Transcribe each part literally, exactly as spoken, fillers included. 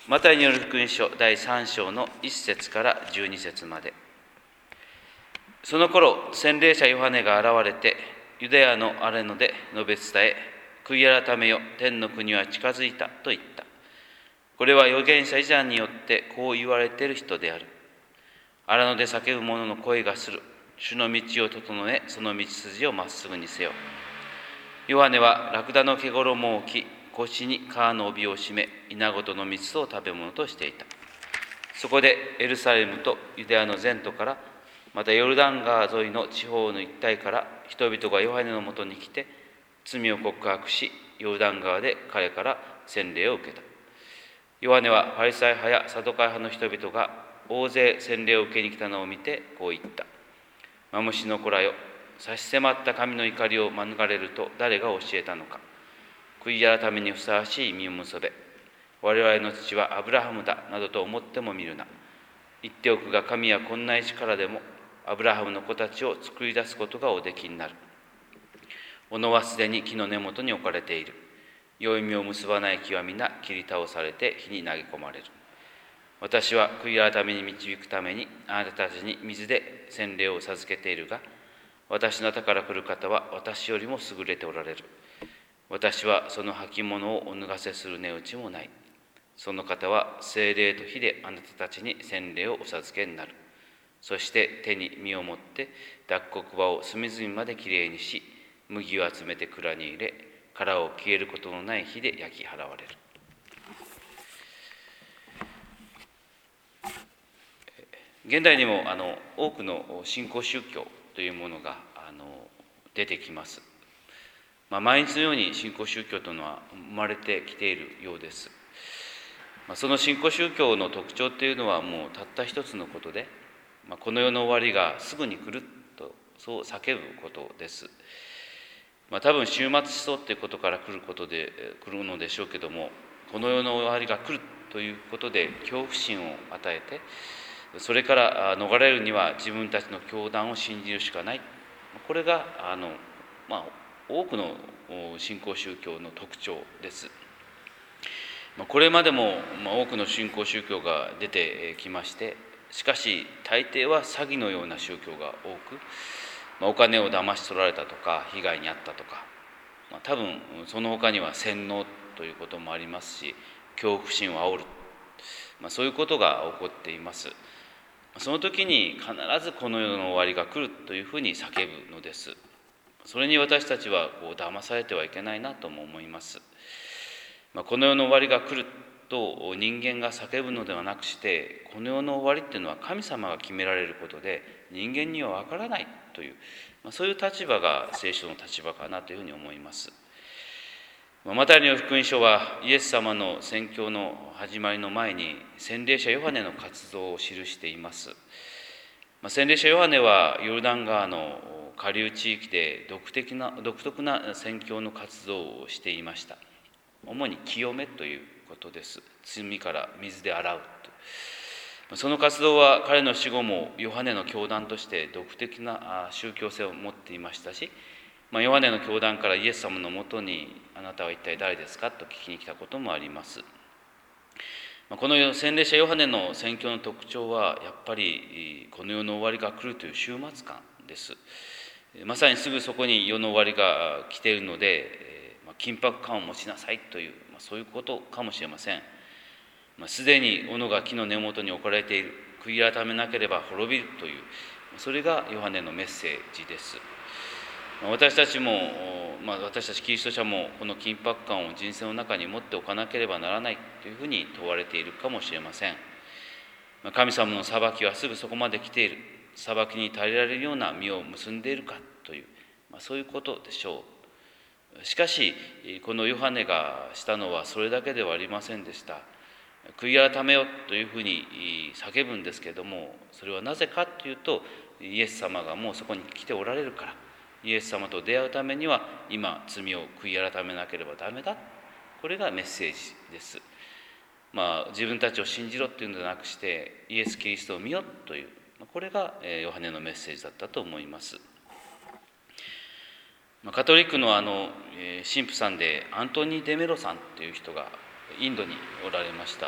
マタイによる福音書だいさん章のいっ節からじゅうに節まで。その頃、洗礼者ヨハネが現れて、ユダヤのアレノで述べ伝え、悔い改めよ、天の国は近づいたと言った。これは預言者イザヤによってこう言われている人である。荒野で叫ぶ者の声がする。主の道を整え、その道筋をまっすぐにせよ。ヨハネはラクダの毛衣を置き、腰に皮の帯を締め、稲ごとの蜜を食べ物としていた。そこでエルサレムとユダヤの全土から、またヨルダン川沿いの地方の一帯から人々がヨハネのもとに来て、罪を告白し、ヨルダン川で彼から洗礼を受けた。ヨハネはファリサイ派やサドカイ派の人々が大勢洗礼を受けに来たのを見てこう言った。マムシの子らよ、差し迫った神の怒りを免れると誰が教えたのか。悔い改めにふさわしい実を結べ。我々の父はアブラハムだなどと思ってもみるな。言っておくが、神はこんな石からでもアブラハムの子たちを作り出すことがおできになる。斧はすでに木の根元に置かれている。良い実を結ばない木は皆切り倒されて火に投げ込まれる。私は悔い改めに導くためにあなたたちに水で洗礼を授けているが、私の後から来る方は私よりも優れておられる。私はその履物をお脱がせする値打ちもない。その方は聖霊と火であなたたちに洗礼をお授けになる。そして手に実を持って脱穀場を隅々まできれいにし、麦を集めて蔵に入れ、殻を消えることのない火で焼き払われる。現代にもあの多くの新興宗教というものがあの出てきます。まあ、毎日のように新興宗教というのは生まれてきているようです。まあ、その新興宗教の特徴というのはもうたった一つのことで、まあ、この世の終わりがすぐに来るとそう叫ぶことです。まあ、多分終末しそうということから来ることで来るのでしょうけども、この世の終わりが来るということで恐怖心を与えて、それから逃れるには自分たちの教団を信じるしかない。これがあの、まあ、多くの新興宗教の特徴です。これまでも多くの新興宗教が出てきまして、しかし大抵は詐欺のような宗教が多く、お金を騙し取られたとか被害に遭ったとか、多分その他には洗脳ということもありますし、恐怖心を煽る、そういうことが起こっています。その時に必ずこの世の終わりが来るというふうに叫ぶのです。それに私たちはこう騙されてはいけないなとも思います。この世の終わりが来ると人間が叫ぶのではなくして、この世の終わりっていうのは神様が決められることで人間にはわからないという、そういう立場が聖書の立場かなというふうに思います。マタイによる福音書はイエス様の宣教の始まりの前に洗礼者ヨハネの活動を記しています。洗礼者ヨハネはヨルダン川の下流地域で独特な、独特な宣教の活動をしていました。主に清めということです。罪から水で洗うと。その活動は彼の死後もヨハネの教団として独特な宗教性を持っていましたし、まあ、ヨハネの教団からイエス様のもとにあなたは一体誰ですかと聞きに来たこともあります。この洗礼者ヨハネの宣教の特徴はやっぱりこの世の終わりが来るという終末感です。まさにすぐそこに世の終わりが来ているので、緊迫感を持ちなさいという、そういうことかもしれません。すでに斧が木の根元に置かれている、悔い改めなければ滅びるという、それがヨハネのメッセージです。私たちも、まあ、私たちキリスト者もこの緊迫感を人生の中に持っておかなければならないというふうに問われているかもしれません。神様の裁きはすぐそこまで来ている。裁きに耐えられるような実を結んでいるかという、まあ、そういうことでしょう。しかしこのヨハネがしたのはそれだけではありませんでした。悔い改めよというふうに叫ぶんですけれども、それはなぜかというと、イエス様がもうそこに来ておられるから。イエス様と出会うためには今罪を悔い改めなければダメだ。これがメッセージです。まあ自分たちを信じろというのではなくして、イエス・キリストを見よという、これがヨハネのメッセージだったと思います。カトリックのあの神父さんでアントニー・デメロさんという人がインドにおられました。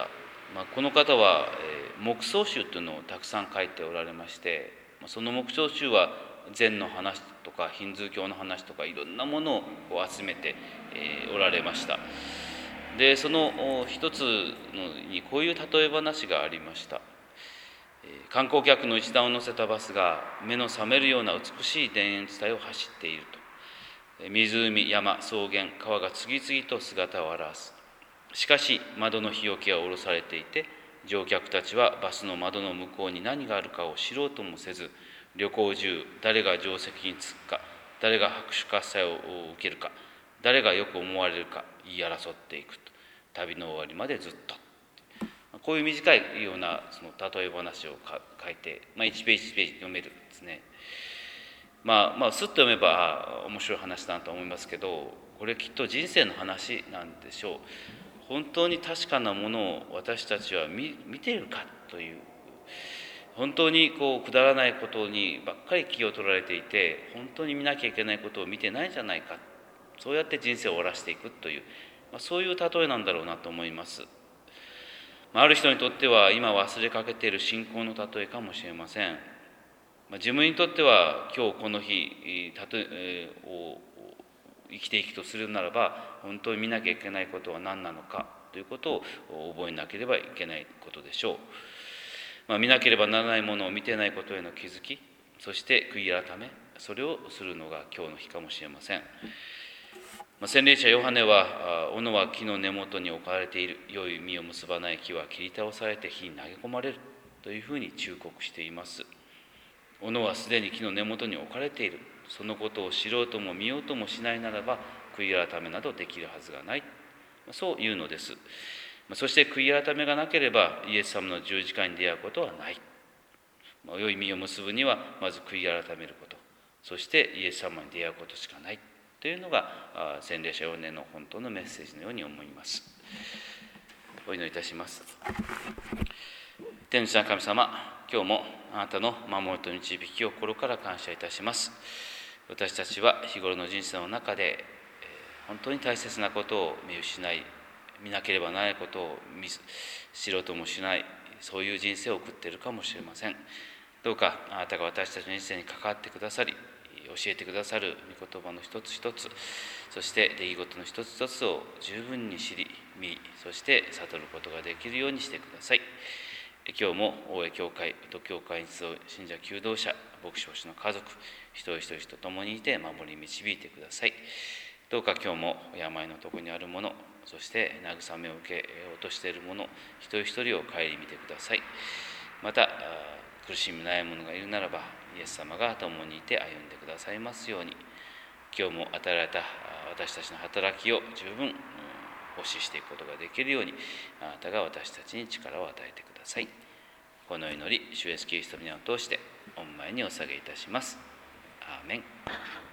まあ、この方は、えー、黙想集というのをたくさん書いておられまして、その黙想集は禅の話とかヒンズー教の話とかいろんなものを集めて、えー、おられました。でその一つのにこういう例え話がありました。観光客の一団を乗せたバスが目の覚めるような美しい田園地帯を走っていると。湖、山、草原、川が次々と姿を現す。しかし窓の日よけは下ろされていて、乗客たちはバスの窓の向こうに何があるかを知ろうともせず、旅行中誰が定石につくか、誰が拍手喝采を受けるか、誰がよく思われるか言い争っていくと。旅の終わりまでずっと。こういう短いようなその例え話を書いて、まあ、いちページいちページ読めるんですね。まあまあすっと読めば面白い話だなと思いますけど、これきっと人生の話なんでしょう。本当に確かなものを私たちは 見, 見ているかという、本当にこうくだらないことにばっかり気を取られていて、本当に見なきゃいけないことを見てないんじゃないか、そうやって人生を終わらせていくという、まあ、そういう例えなんだろうなと思います。ある人にとっては今忘れかけている信仰の例えかもしれません。自分にとっては今日この日例えを生きていくとするならば、本当に見なきゃいけないことは何なのかということを覚えなければいけないことでしょう。まあ、見なければならないものを見てないことへの気づき、そして悔い改め、それをするのが今日の日かもしれません。洗礼者ヨハネは、斧は木の根元に置かれている、良い実を結ばない木は切り倒されて火に投げ込まれるというふうに忠告しています。斧はすでに木の根元に置かれている、そのことを知ろうとも見ようともしないならば悔い改めなどできるはずがない、そう言うのです。そして悔い改めがなければイエス様の十字架に出会うことはない。良い実を結ぶにはまず悔い改めること、そしてイエス様に出会うことしかないというのが洗礼者ヨハネの本当のメッセージのように思います。お祈りいたします。天の父なる神様、今日もあなたの守りと導きを心から感謝いたします。私たちは日頃の人生の中で本当に大切なことを見失い、見なければならないことを見知ろうともしない、そういう人生を送っているかもしれません。どうかあなたが私たちの人生に関わってくださり、教えてくださる御言葉の一つ一つ、そして出来事の一つ一つを十分に知り見、そして悟ることができるようにしてください。今日も大江教会、宇都教会に集う信者求道者、牧師奉仕の家族、一人一人と共にいて守り導いてください。どうか今日も病のところにあるもの、そして慰めを受けようとしているもの、一人一人を顧みてください。また苦しみ悩む者がいるならば、イエス様が共にいて歩んでくださいますように、今日も与えられた私たちの働きを十分奉仕していくことができるように、あなたが私たちに力を与えてください。この祈り、主イエスキリストの皆を通して御前にお下げいたします。アーメン。